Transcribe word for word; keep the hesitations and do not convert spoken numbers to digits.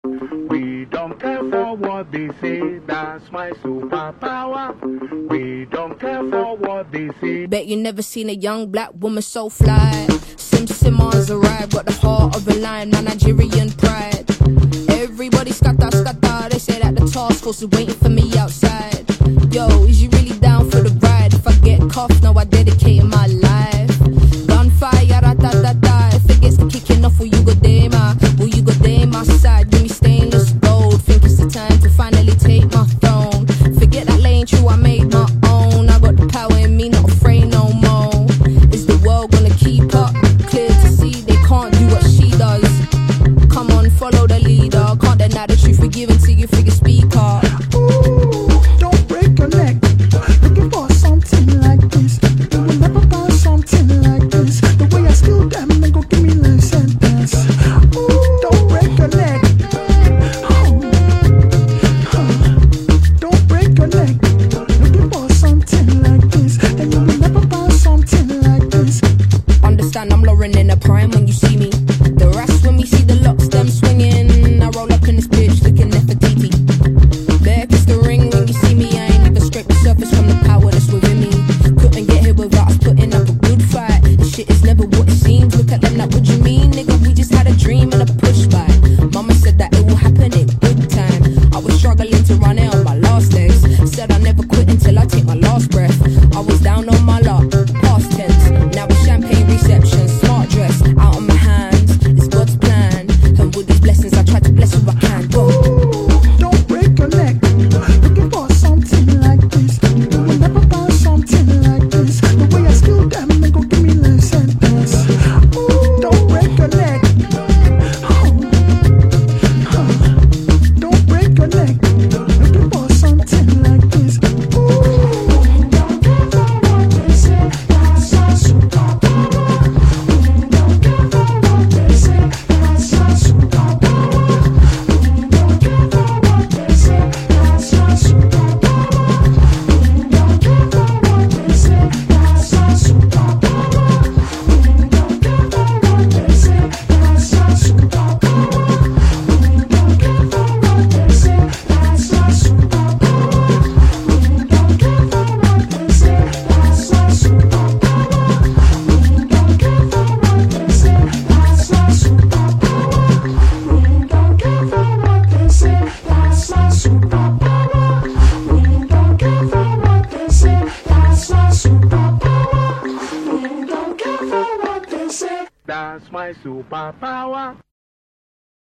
We don't care for what they say, that's my superpower. We don't care for what they say. Bet you never seen a young black woman so fly. Sim Simmons arrived, got the heart of a lion, my Nigerian pride. Everybody scatter, scatter, they say that the task force is waiting for me outside. Yo, is you really down for the ride? If I get cuffed, now I dedicate my life. Gunfire, ra-ta-ta-ta, if it gets to kicking off, will you go there, ma? Will you go there, my side? Give me stainless gold, think it's the time to finally take my throne. Forget that lane true, I made my own. I got the power in me, not afraid no more. Is the world gonna keep up? Clear to see they can't do what she does. Come on, follow the leader. Can't deny the truth, forgive until you figure speak up. Ooh, don't break your neck. Looking for something like this. You will never find something like this. The way I steal them and go give me life sentence. Ooh, don't break your neck. Oh, huh. Don't break your neck. Looking for something like this. And you will never find something like this. Understand I'm Lauren in a prime when you see me. The rest when we see the locks, them swinging. I roll up in this bitch looking Nefertiti. There kiss the ring when you see me. I ain't even scrape the surface from the power that's within me. Couldn't get here without us putting up a good fight. This shit is never what it seems. Look at them like, what you mean, nigga? We just had a dream and a push by. Mama said that it will happen in good time. I was struggling to run it on my last legs. Said I never quit until I take my last breath. I was down on my luck, past tense. Now it's champagne reception, smart dress, out on my hands. It's God's plan. And with these blessings I try to bless who I can. Go. Ooh, don't break your neck. Looking for something like this. You will never find something like this. The way I steal them and go give me life sentence. Ooh, don't break your neck. Oh, huh. Don't break your neck. Looking for something like this. Ooh, don't care for what they say. That's our superpower. Don't care for what they say. That's our superpower. Don't care for what they say. That's our superpower. Don't care for what they say. That's our superpower. Don't care for what they say. That's our superpower. Don't care for what they say. That's our superpower. Don't care for what they say. That's our superpower. Don't care for what they say. That's our superpower. Don't care for what they say. That's our superpower. Don't care for what they say. That's our superpower. Don't care for what they say. That's my superpower.